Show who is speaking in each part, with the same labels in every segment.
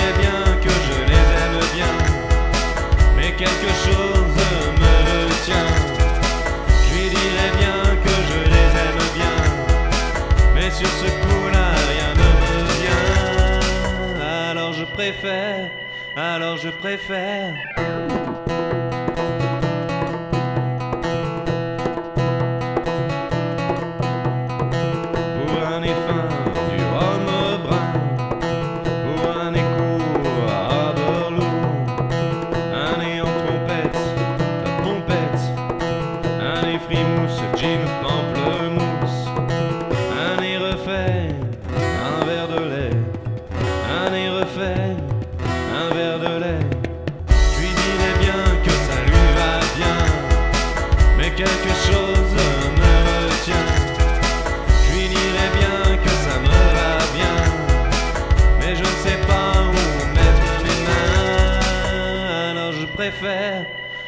Speaker 1: dirais bien que je les aime bien, mais quelque chose me retient. Je lui dirais bien que je les aime bien, mais sur ce coup-là rien ne me vient. Alors je préfère pour un nez fin du rhum brun, pour un nez court à velours, un nez en trompette, pompette, un nez frimousse, gin, pamplemousse, un nez refait, un verre de lait, un nez refait, un verre de lait. Je lui dirais bien que ça lui va bien, mais quelque chose me retient. Je lui dirais bien que ça me va bien, mais je ne sais pas où mettre mes mains. Alors je préfère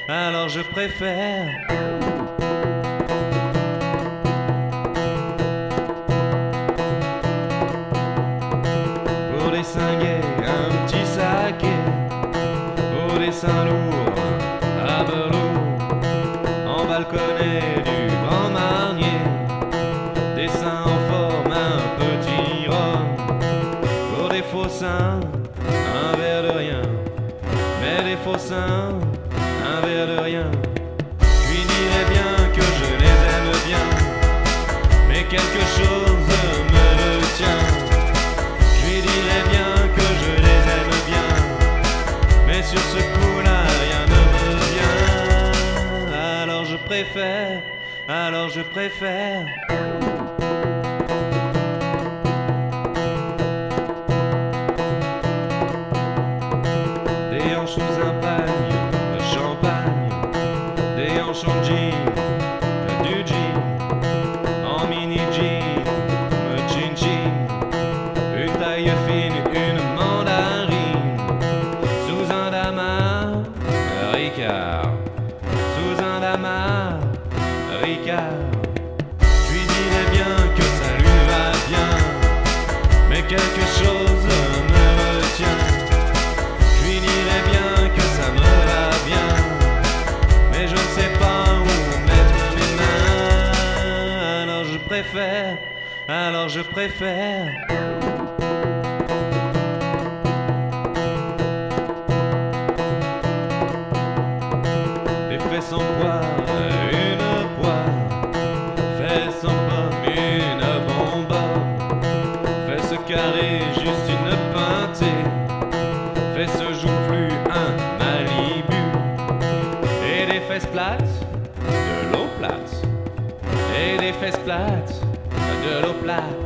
Speaker 1: pour des seins gays, un petit saké, pour des seins lourds, à velours, en balconnet du Grand Marnier, des seins en forme, un petit rhum, pour des faux seins, un verre de rien, mais des faux seins, un verre de rien. Je lui dirais bien que je les aime bien, mais quelque chose me retient. Je lui dirais bien que je les aime bien, mais sur ce coup-là rien ne me vient. Alors je préfère des hanches sous un pagne de champagne, des hanches en jean, du jean, en mini jean, jean jean, une taille fine, une mandarine, sous un damar, Ricard, sous un damar, Ricard. Je lui dirais bien que ça lui va bien, mais quelque chose me retient. Je lui dirais bien que ça me va bien, mais je ne sais pas où mettre mes mains. Alors je préfère des fesses en poire, une poire, fesses en pomme, une bonbonne, fesses carrées, juste une pintée, fesses joufflues, un Malibu, et des fesses plates, de l'eau plate, et des fesses plates, de l'eau plate.